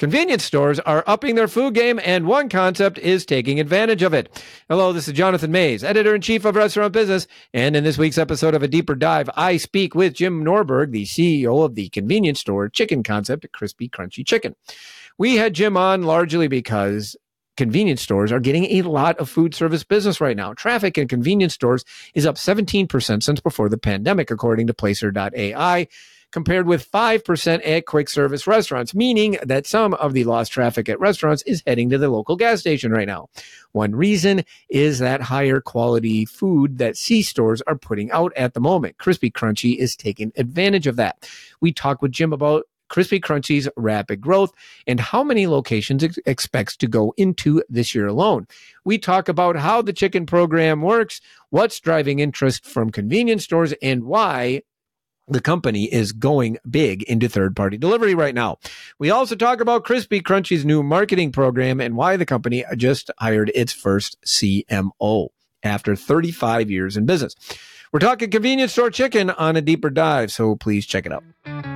Convenience stores are upping their food game, and one concept is taking advantage of it. Hello, this is Jonathan Mays, editor-in-chief of Restaurant Business, and in this week's episode of A Deeper Dive, I speak with Jim Norberg, the CEO of the convenience store chicken concept, Crispy Crunchy Chicken. We had Jim on largely because convenience stores are getting a lot of food service business right now. Traffic in convenience stores is up 17% since before the pandemic, according to Placer.ai, compared with 5% at quick service restaurants, meaning that some of the lost traffic at restaurants is heading to the local gas station right now. One reason is that higher quality food that C-stores are putting out at the moment. Crispy Crunchy is taking advantage of that. We talked with Jim about Crispy Crunchy's rapid growth and how many locations it expects to go into this year alone. We talk about how the chicken program works, what's driving interest from convenience stores, and why the company is going big into third-party delivery right now. We also talk about Crispy Crunchy's new marketing program and why the company just hired its first CMO after 35 years in business. We're talking convenience store chicken on A Deeper Dive, so please check it out.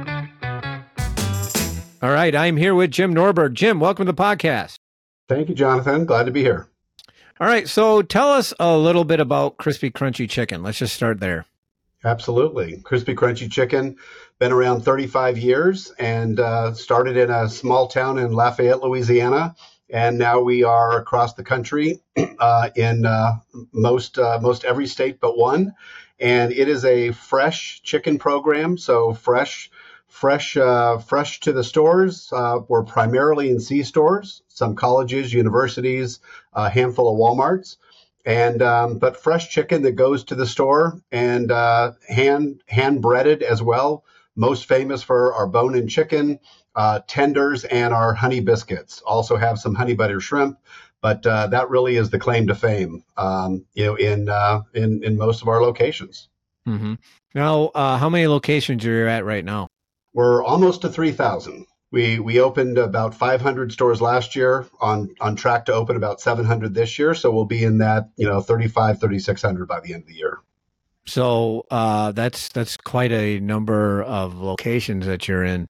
All right, I'm here with Jim Norberg. Jim, welcome to the podcast. Thank you, Jonathan. Glad to be here. All right, so tell us a little bit about Crispy Crunchy Chicken. Let's just start there. Absolutely. Crispy Crunchy Chicken, been around 35 years and started in a small town in Lafayette, Louisiana. And now we are across the country in most every state but one. And it is a fresh chicken program. So fresh to the stores. We're primarily in C stores, some colleges, universities, a handful of Walmarts. And but fresh chicken that goes to the store and hand breaded as well. Most famous for our bone-in chicken, tenders, and our honey biscuits. Also have some honey butter shrimp, but that really is the claim to fame. In most of our locations. Mm-hmm. Now, how many locations are you at right now? We're almost to 3,000. We opened about 500 stores last year, on track to open about 700 this year. So we'll be in that, 3,600 by the end of the year. So that's quite a number of locations that you're in.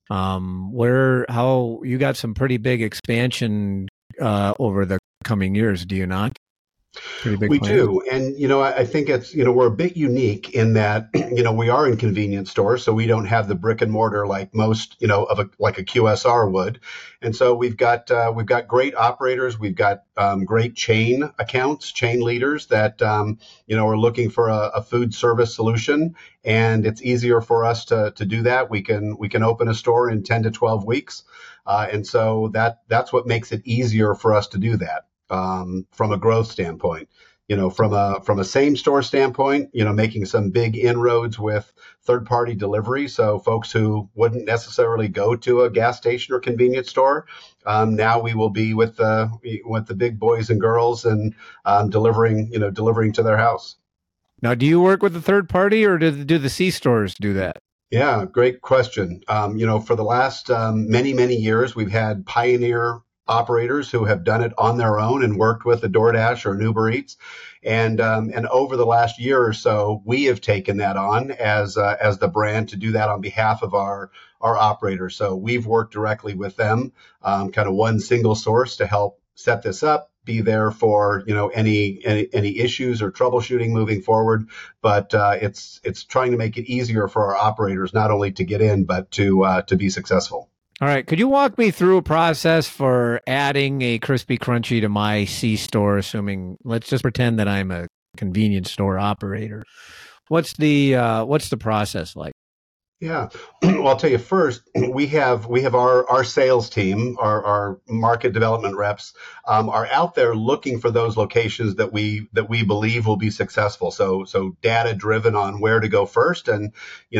How you got some pretty big expansion over the coming years, do you not? Pretty big. We do. And, I think it's, we're a bit unique in that, we are in convenience stores, so we don't have the brick and mortar like most, like a QSR would. And so we've got great operators. We've got great chain accounts, chain leaders that, are looking for a food service solution. And it's easier for us to do that. We can open a store in 10 to 12 weeks. And so that's what makes it easier for us to do that. From a growth standpoint, from a same store standpoint, making some big inroads with third party delivery. So folks who wouldn't necessarily go to a gas station or convenience store, now we will be with the big boys and girls and delivering to their house. Now, do you work with a third party, or do the C stores do that? Yeah, great question. For the last many years, we've had pioneer operators who have done it on their own and worked with a DoorDash or an Uber Eats. And over the last year or so, we have taken that on as the brand to do that on behalf of our operators. So we've worked directly with them, kind of one single source to help set this up, be there for, any issues or troubleshooting moving forward. But it's trying to make it easier for our operators, not only to get in, but to be successful. All right. Could you walk me through a process for adding a Crispy Crunchy to my C store, let's just pretend that I'm a convenience store operator. What's the process like? Yeah. Well, I'll tell you first, we have our sales team, our market development reps, are out there looking for those locations that we believe will be successful. So data driven on where to go first. And,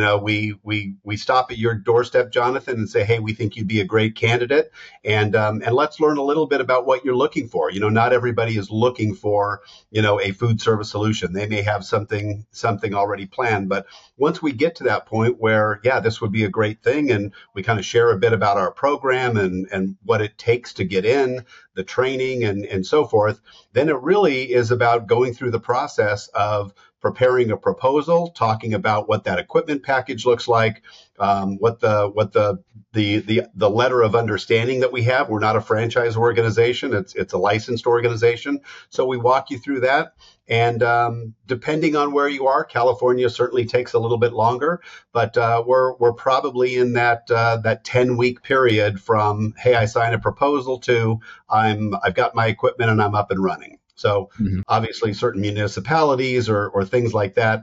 we stop at your doorstep, Jonathan, and say, hey, we think you'd be a great candidate. And let's learn a little bit about what you're looking for. Not everybody is looking for, a food service solution. They may have something already planned. But once we get to that point where, this would be a great thing, and we kind of share a bit about our program and what it takes to get in, the training and so forth, then it really is about going through the process of preparing a proposal, talking about what that equipment package looks like, what the letter of understanding that we have. We're not a franchise organization; it's a licensed organization. So we walk you through that. And depending on where you are, California certainly takes a little bit longer, but we're probably in that 10-week period from, hey, I sign a proposal to I've got my equipment and I'm up and running. So obviously, certain municipalities or things like that,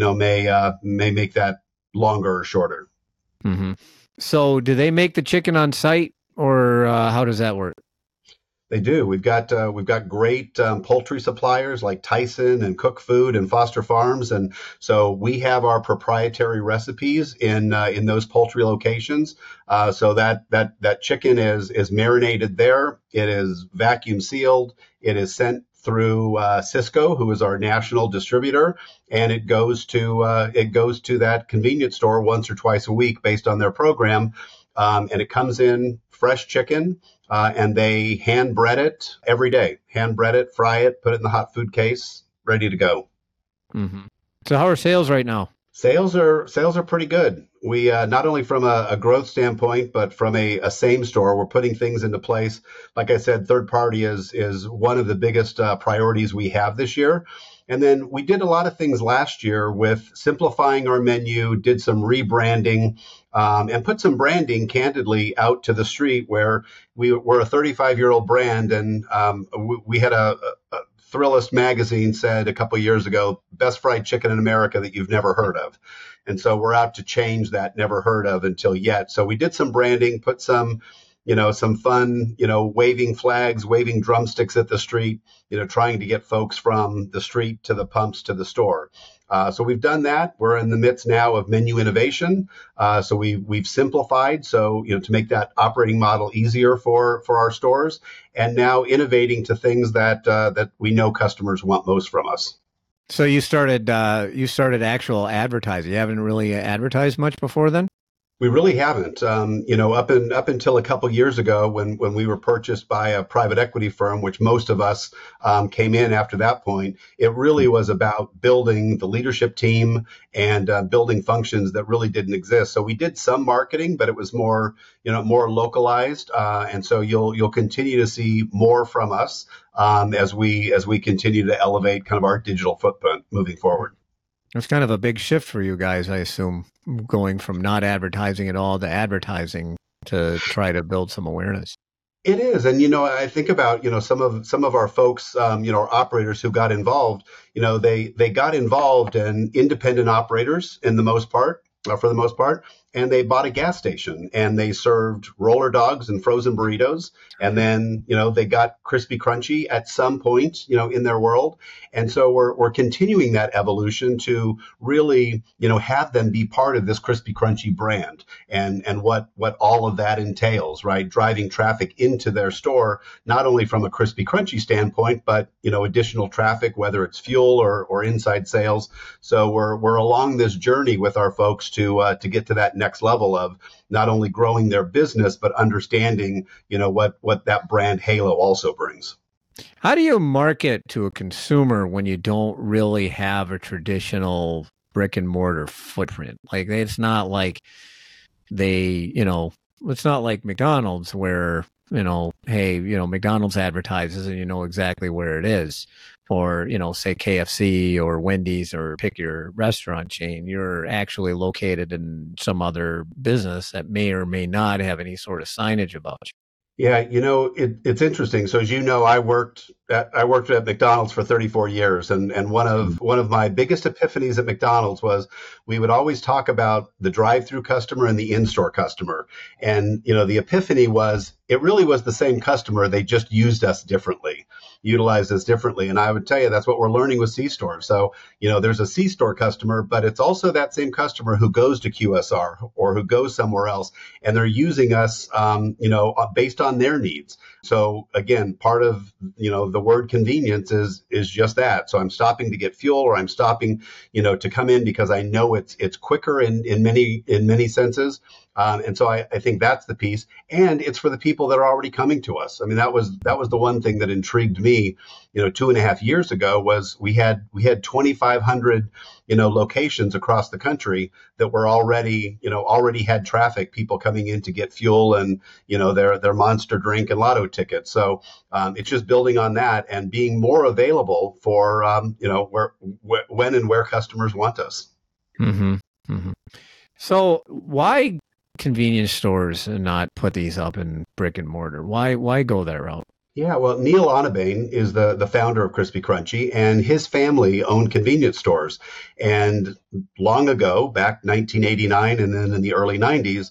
may make that longer or shorter. Mm-hmm. So, do they make the chicken on site, or how does that work? They do. We've got great poultry suppliers like Tyson and Cook Food and Foster Farms, and so we have our proprietary recipes in those poultry locations. So that chicken is marinated there. It is vacuum sealed. It is sent through Sysco, who is our national distributor, and it goes to that convenience store once or twice a week based on their program, and it comes in fresh chicken. And they hand bread it every day. Hand bread it, fry it, put it in the hot food case, ready to go. Mm-hmm. So how are sales right now? Sales are pretty good. We not only from a growth standpoint, but from a same store, we're putting things into place. Like I said, third party is one of the biggest priorities we have this year. And then we did a lot of things last year with simplifying our menu, did some rebranding, and put some branding candidly out to the street where we're a 35-year-old brand. And we had a Thrillist magazine said a couple of years ago, best fried chicken in America that you've never heard of. And so we're out to change that never heard of until yet. So we did some branding, put some fun, waving flags, waving drumsticks at the street, trying to get folks from the street to the pumps to the store. So we've done that. We're in the midst now of menu innovation. So we've simplified, so to make that operating model easier for our stores, and now innovating to things that we know customers want most from us. So you started actual advertising. You haven't really advertised much before then? We really haven't. Up until a couple years ago, when we were purchased by a private equity firm, which most of us came in after that point, it really was about building the leadership team and building functions that really didn't exist. So we did some marketing, but it was more localized. And so you'll continue to see more from us as we continue to elevate kind of our digital footprint moving forward. It's kind of a big shift for you guys, I assume, going from not advertising at all to advertising to try to build some awareness. It is. And, I think about, some of our folks, our operators who got involved, they got involved in independent operators for the most part, and they bought a gas station and they served roller dogs and frozen burritos. And then, they got crispy crunchy at some point, in their world. And so we're continuing that evolution to really, have them be part of this crispy crunchy brand and what all of that entails, right? Driving traffic into their store, not only from a crispy crunchy standpoint, but, additional traffic, whether it's fuel or inside sales. So we're along this journey with our folks to get to that next level of not only growing their business, but understanding, what that brand halo also brings. How do you market to a consumer when you don't really have a traditional brick and mortar footprint? Like, it's not like it's not like McDonald's where, hey, McDonald's advertises and you know exactly where it is. Or, say KFC or Wendy's or pick your restaurant chain. You're actually located in some other business that may or may not have any sort of signage about you. Yeah, it's interesting. So as you know, I worked at McDonald's for 34 years, and one of my biggest epiphanies at McDonald's was we would always talk about the drive-through customer and the in-store customer. And the epiphany was it really was the same customer. They just used us differently, utilized us differently. And I would tell you that's what we're learning with C-store. So, there's a C-store customer, but it's also that same customer who goes to QSR or who goes somewhere else, and they're using us, based on their needs. So again, part of, the word convenience is just that. So I'm stopping to get fuel, or I'm stopping, to come in because I know it's quicker in many senses. And so I think that's the piece. And it's for the people that are already coming to us. I mean, that was the one thing that intrigued me, 2.5 years ago was we had 2,500, locations across the country that were already had traffic, people coming in to get fuel and, their Monster drink and lotto tickets. So it's just building on that and being more available for, when and where customers want us. Mm-hmm. Mm-hmm. So why convenience stores and not put these up in brick and mortar? Why go that route? Yeah, well, Neil Onabane is the founder of Crispy Crunchy, and his family owned convenience stores. And long ago, back 1989, and then in the early 90s,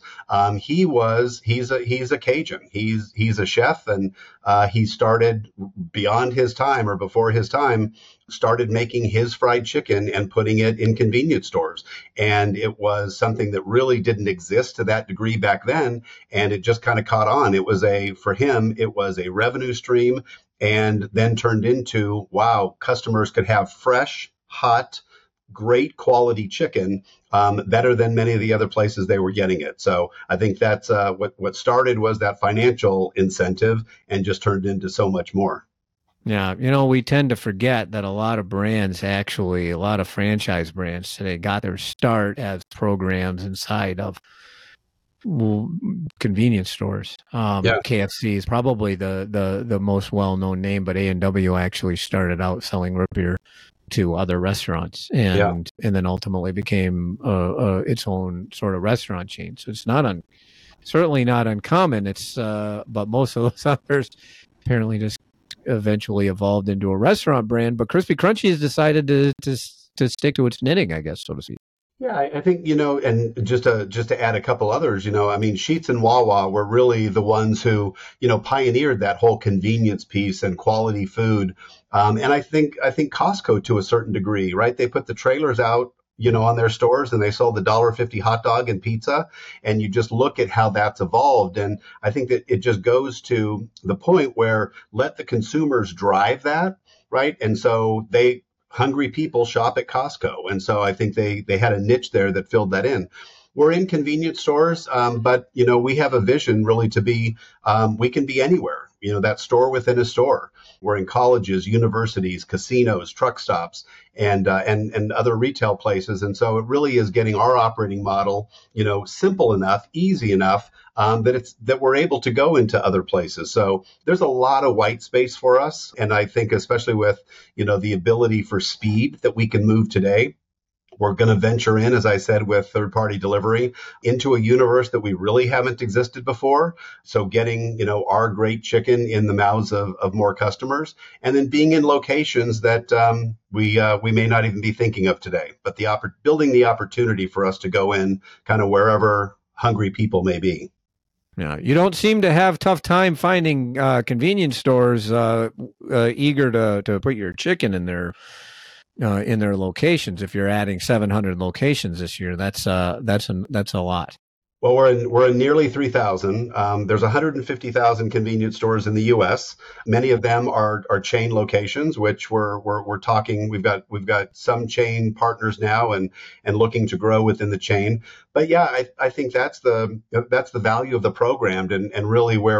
he's a Cajun. He's a chef, and he started beyond his time or before his time. Started making his fried chicken and putting it in convenience stores. And it was something that really didn't exist to that degree back then. And it just kind of caught on. For him, it was a revenue stream and then turned into, wow, customers could have fresh, hot, great quality chicken, better than many of the other places they were getting it. So I think that's what started was that financial incentive and just turned into so much more. Yeah, we tend to forget that a lot of franchise brands today got their start as programs inside of convenience stores. KFC is probably the most well-known name, but A&W actually started out selling root beer to other restaurants and then ultimately became its own sort of restaurant chain. So it's certainly not uncommon. But most of those others apparently just eventually evolved into a restaurant brand, but Crispy Crunchy has decided to stick to its knitting, I guess, so to speak. Yeah, I think, and just to add a couple others, I mean, Sheetz and Wawa were really the ones who, pioneered that whole convenience piece and quality food. And I think Costco to a certain degree, right? They put the trailers out, on their stores and they sold the $1.50 hot dog and pizza. And you just look at how that's evolved. And I think that it just goes to the point where let the consumers drive that, right? And so hungry people shop at Costco. And so I think they had a niche there that filled that in. We're in convenience stores, but, we have a vision really to be, we can be anywhere, that store within a store. We're in colleges, universities, casinos, truck stops, and other retail places. And so it really is getting our operating model, simple enough, easy enough, that we're able to go into other places. So there's a lot of white space for us. And I think especially with, the ability for speed that we can move today, we're going to venture in, as I said, with third-party delivery into a universe that we really haven't existed before. So getting, our great chicken in the mouths of more customers, and then being in locations that we may not even be thinking of today. But building the opportunity for us to go in kind of wherever hungry people may be. Yeah, you don't seem to have tough time finding convenience stores eager to put your chicken in their locations. If you're adding 700 locations this year, that's a lot. Well, we're in nearly 3,000. There's 150,000 convenience stores in the U.S. Many of them are chain locations, which we're talking. We've got some chain partners now and looking to grow within the chain. But yeah, I think that's the value of the program and really where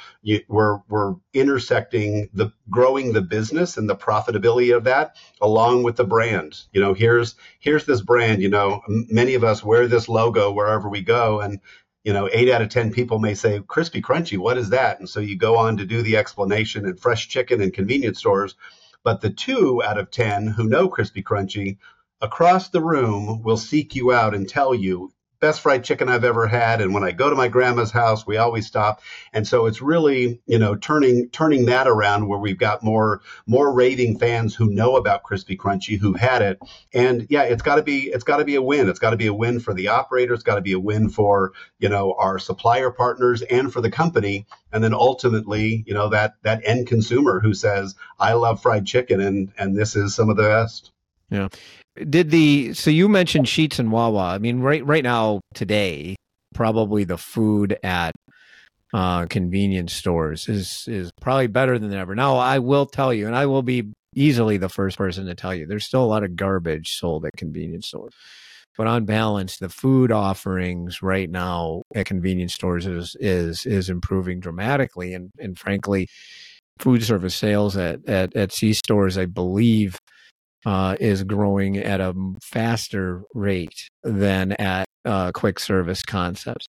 we're intersecting growing the business and the profitability of that along with the brand. Here's this brand. Many of us wear this logo wherever we go, and 8 out of 10 people may say, Crispy Crunchy, what is that? And so you go on to do the explanation and fresh chicken and convenience stores. But the 2 out of 10 who know Crispy Crunchy across the room will seek you out and tell you, best fried chicken I've ever had. And when I go to my grandma's house, we always stop. And so it's really, turning that around where we've got more raving fans who know about Crispy Crunchy, who've had it. And yeah, it's got to be a win. It's got to be a win for the operator. It's got to be a win for, our supplier partners and for the company. And then ultimately, that end consumer who says, I love fried chicken and this is some of the best. Yeah. So you mentioned Sheetz and Wawa. I mean, right now today, probably the food at convenience stores is probably better than ever. Now, I will tell you, and I will be easily the first person to tell you, there's still a lot of garbage sold at convenience stores. But on balance, the food offerings right now at convenience stores is improving dramatically. And frankly, food service sales at C stores, I believe, is growing at a faster rate than at quick service concepts.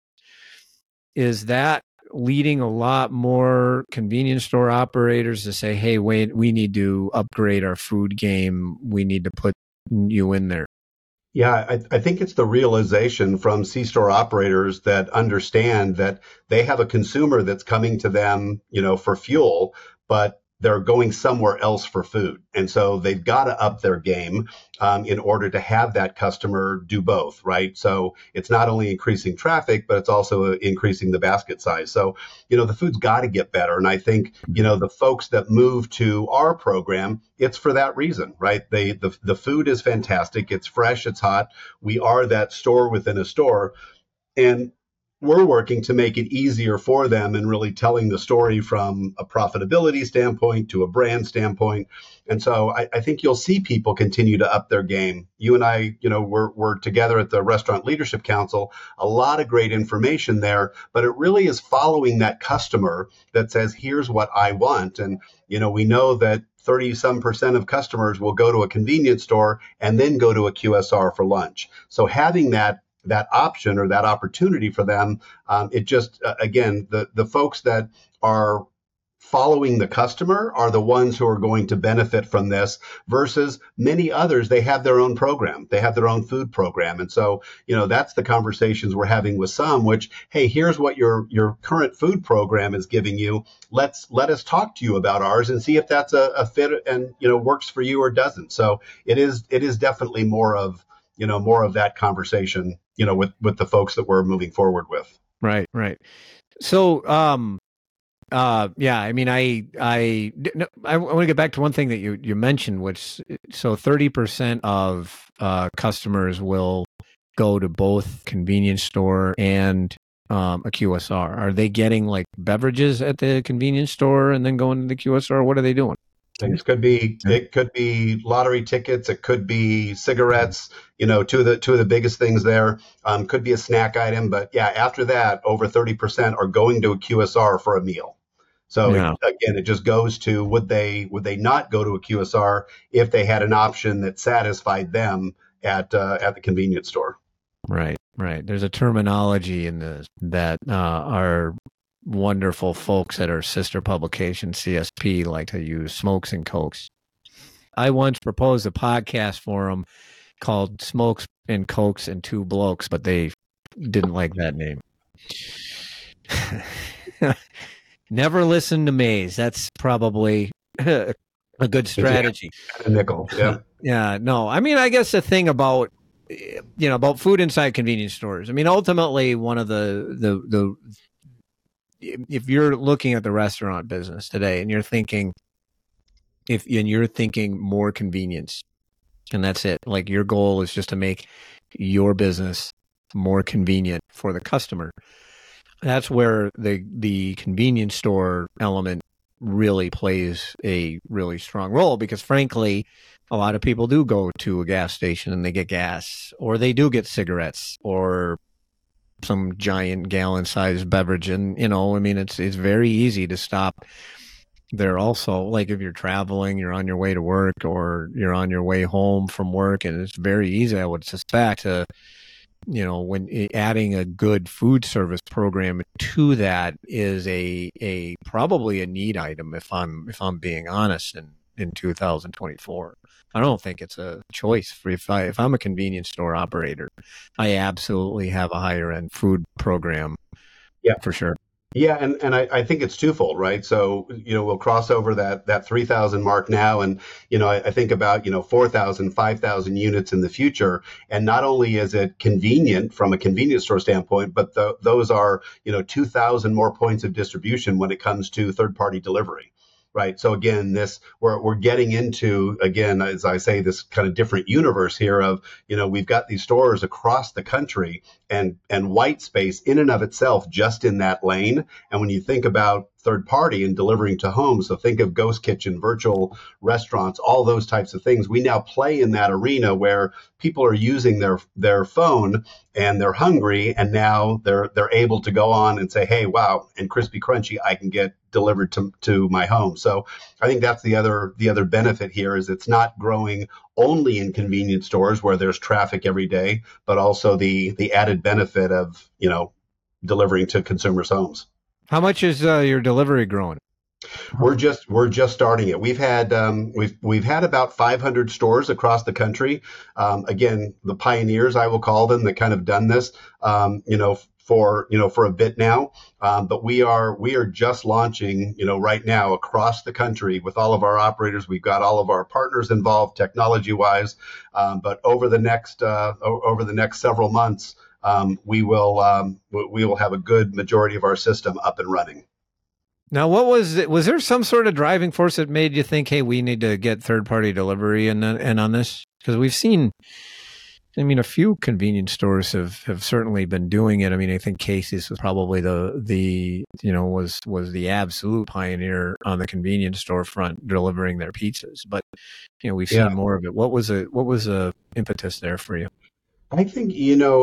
Is that leading a lot more convenience store operators to say, hey, wait, we need to upgrade our food game. We need to put you in there? Yeah, I think it's the realization from C-store operators that understand that they have a consumer that's coming to them, for fuel, but they're going somewhere else for food. And so they've got to up their game in order to have that customer do both, right? So it's not only increasing traffic, but it's also increasing the basket size. So, the food's got to get better. And I think, the folks that move to our program, it's for that reason, right? The food is fantastic. It's fresh. It's hot. We are that store within a store. And we're working to make it easier for them and really telling the story from a profitability standpoint to a brand standpoint. And so I think you'll see people continue to up their game. You and I, we're together at the Restaurant Leadership Council, a lot of great information there, but it really is following that customer that says, here's what I want. And, we know that 30% of customers will go to a convenience store and then go to a QSR for lunch. So having that option or that opportunity for them, it just, again, the folks that are following the customer are the ones who are going to benefit from this versus many others. They have their own program. They have their own food program. And so, that's the conversations we're having with some, which, hey, here's what your current food program is giving you. Let us talk to you about ours and see if that's a fit and, works for you or doesn't. So it is definitely more of that conversation, with the folks that we're moving forward with. Right. So, yeah, I mean, I want to get back to one thing that you mentioned, which, so 30% of customers will go to both convenience store and a QSR. Are they getting like beverages at the convenience store and then going to the QSR? What are they doing? It could be lottery tickets. It could be cigarettes. Two of the biggest things there. Could be a snack item, but yeah, after that, over 30% are going to a QSR for a meal. So again, it just goes to would they not go to a QSR if they had an option that satisfied them at the convenience store? Right. There's a terminology in this that our wonderful folks at our sister publication, CSP, like to use, Smokes and Cokes. I once proposed a podcast for them called Smokes and Cokes and Two Blokes, but they didn't like that name. Never listen to Maze. That's probably a good strategy. A nickel. Yeah. Yeah. No, I mean, I guess the thing about food inside convenience stores, I mean, ultimately one of the if you're looking at the restaurant business today and you're thinking more convenience, and that's it, like your goal is just to make your business more convenient for the customer, that's where the convenience store element really plays a really strong role, because frankly, a lot of people do go to a gas station and they get gas, or they do get cigarettes, or some giant gallon-sized beverage, and I mean, it's very easy to stop there. Also, like if you're traveling, you're on your way to work, or you're on your way home from work, and it's very easy, I would suspect, to when adding a good food service program to that is a probably a need item, if I'm being honest, in 2024. I don't think it's a choice. If I'm a convenience store operator, I absolutely have a higher end food program. Yeah, for sure. Yeah, and I think it's twofold, right? So, we'll cross over that 3,000 mark now. And, I think about, 4,000, 5,000 units in the future. And not only is it convenient from a convenience store standpoint, but those are, 2,000 more points of distribution when it comes to third party delivery. Right. So again, we're getting into, again, as I say, this kind of different universe here of, we've got these stores across the country and white space in and of itself just in that lane. And when you think about third party and delivering to homes. So think of ghost kitchen, virtual restaurants, all those types of things. We now play in that arena where people are using their phone and they're hungry, and now they're able to go on and say, hey, wow, and crispy crunchy I can get delivered to my home. So I think that's the other benefit here is it's not growing only in convenience stores where there's traffic every day, but also the added benefit of, delivering to consumers' homes. How much is your delivery growing? We're just starting it. We've had about 500 stores across the country. Again, the pioneers, I will call them, that kind of done this, for a bit now. But we are just launching, right now across the country with all of our operators. We've got all of our partners involved technology wise. But over the next several months, we will have a good majority of our system up and running. Now, what was it? Was there some sort of driving force that made you think, hey, we need to get third-party delivery and on this? Because we've seen, a few convenience stores have certainly been doing it. I think Casey's was probably was the absolute pioneer on the convenience store front, delivering their pizzas. But we've seen more of it. What was a impetus there for you? I think,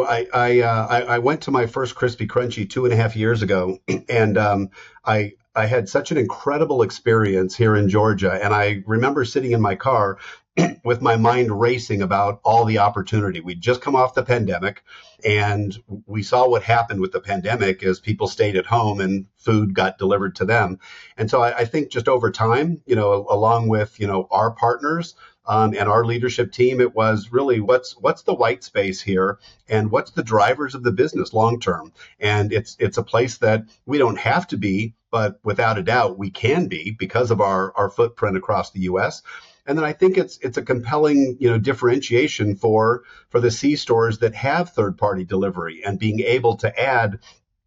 I went to my first Crispy Crunchy 2.5 years ago, and I had such an incredible experience here in Georgia. And I remember sitting in my car with my mind racing about all the opportunity. We'd just come off the pandemic, and we saw what happened with the pandemic as people stayed at home and food got delivered to them. And so I think just over time, along with, our partners, and our leadership team, it was really what's the white space here and what's the drivers of the business long term. And it's a place that we don't have to be, but without a doubt we can be because of our footprint across the U.S. And then I think it's a compelling, differentiation for the C stores that have third party delivery and being able to add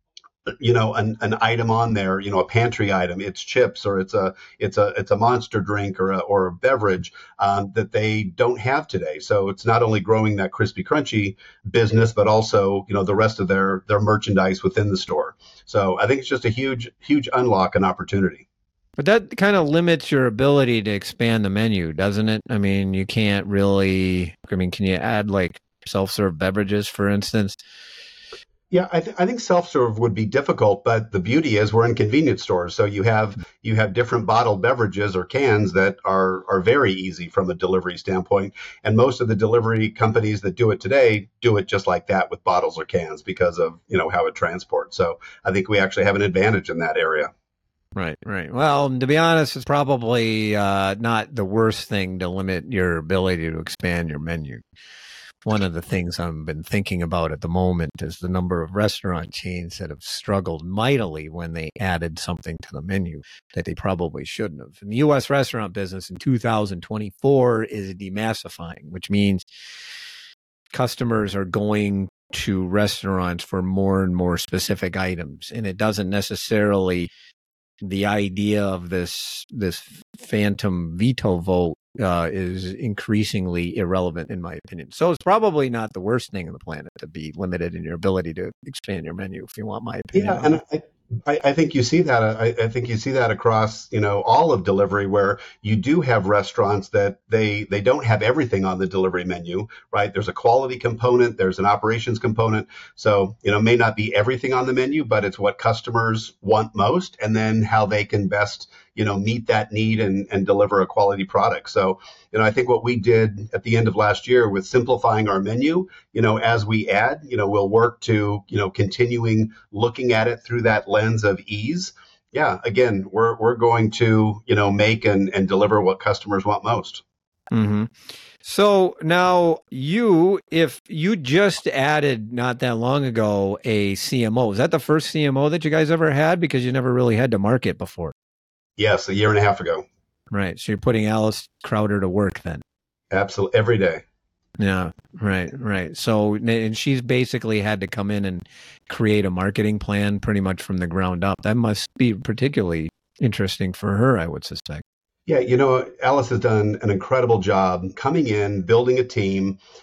an item on there, a pantry item, it's chips or it's a Monster drink or a beverage that they don't have today. So it's not only growing that Crispy Crunchy business, but also, the rest of their merchandise within the store. So I think it's just a huge unlock and opportunity. But that kind of limits your ability to expand the menu, doesn't it? You can't really, can you add like self-serve beverages, for instance? Yeah, I think self-serve would be difficult, but the beauty is we're in convenience stores. So you have different bottled beverages or cans that are very easy from a delivery standpoint. And most of the delivery companies that do it today do it just like that with bottles or cans because of, how it transports. So I think we actually have an advantage in that area. Right. Well, to be honest, it's probably not the worst thing to limit your ability to expand your menu. One of the things I've been thinking about at the moment is the number of restaurant chains that have struggled mightily when they added something to the menu that they probably shouldn't have. And the U.S. restaurant business in 2024 is demassifying, which means customers are going to restaurants for more and more specific items. And it doesn't necessarily, the idea of this phantom veto vote is increasingly irrelevant in my opinion. So it's probably not the worst thing on the planet to be limited in your ability to expand your menu, if you want my opinion. Yeah, and I think you see that. I think you see that across, all of delivery, where you do have restaurants that they don't have everything on the delivery menu, right? There's a quality component, there's an operations component. So, may not be everything on the menu, but it's what customers want most, and then how they can best, meet that need and deliver a quality product. So, I think what we did at the end of last year with simplifying our menu, as we add, we'll work to, continuing looking at it through that lens of ease. Yeah, again, we're going to, make and deliver what customers want most. Mm-hmm. So now if you just added not that long ago a CMO, is that the first CMO that you guys ever had? Because you never really had to market before. Yes, a year and a half ago. Right. So you're putting Alice Crowder to work then. Absolutely. Every day. Yeah. Right. So, and she's basically had to come in and create a marketing plan pretty much from the ground up. That must be particularly interesting for her, I would suspect. Yeah, Alice has done an incredible job coming in, building a team,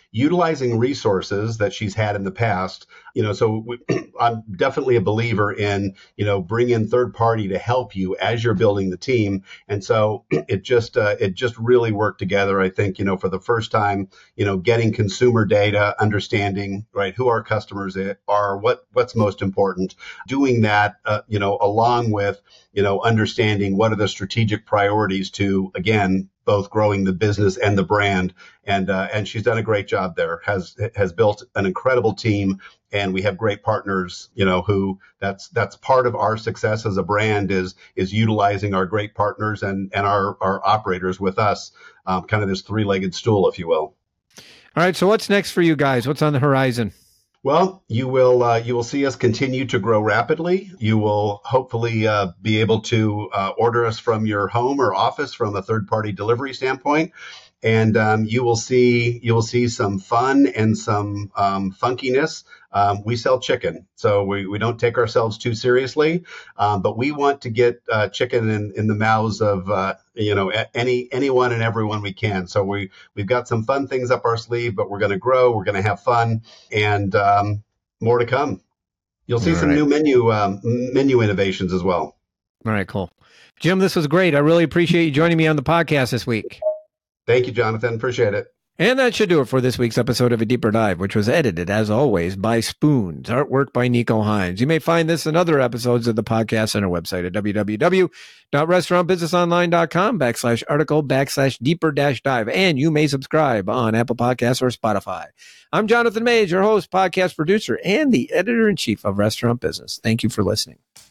utilizing resources that she's had in the past. I'm definitely a believer in, bring in third party to help you as you're building the team. And so it just really worked together. I think, for the first time, getting consumer data, understanding, right, who our customers are, what's most important, doing that, along with, understanding what are the strategic priorities to, again, both growing the business and the brand. And she's done a great job there, has built an incredible team. And we have great partners, who that's part of our success as a brand is utilizing our great partners and our operators with us, kind of this three-legged stool, if you will. All right. So what's next for you guys? What's on the horizon? Well, you will see us continue to grow rapidly. You will hopefully be able to order us from your home or office from a third-party delivery standpoint. And you will see some fun and some funkiness. We sell chicken, so we don't take ourselves too seriously, but we want to get chicken in the mouths of anyone and everyone we can. So we've got some fun things up our sleeve, but we're going to grow, we're going to have fun, and more to come. You'll see some new menu innovations as well. All right, cool. Jim, this was great. I really appreciate you joining me on the podcast this week. Thank you, Jonathan. Appreciate it. And that should do it for this week's episode of A Deeper Dive, which was edited, as always, by Spoons, artwork by Nico Hines. You may find this and other episodes of the podcast on our website at www.restaurantbusinessonline.com/article/deeper-dive. And you may subscribe on Apple Podcasts or Spotify. I'm Jonathan Mays, your host, podcast producer, and the editor-in-chief of Restaurant Business. Thank you for listening.